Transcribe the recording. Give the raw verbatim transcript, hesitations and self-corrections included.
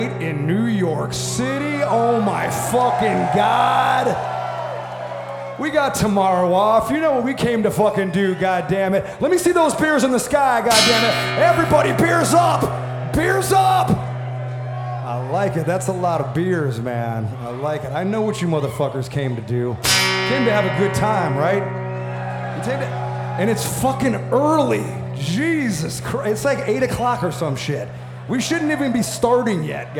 in New York City. Oh my fucking God. We got tomorrow off. You know what we came to fucking do, goddammit. Let me see those beers in the sky, goddammit. Everybody, beers up! Beers up! I like it. That's a lot of beers, man. I like it. I know what you motherfuckers came to do. Came to have a good time, right? You came to, and it's fucking early. Jesus Christ. It's like eight o'clock or some shit. We shouldn't even be starting yet, guys.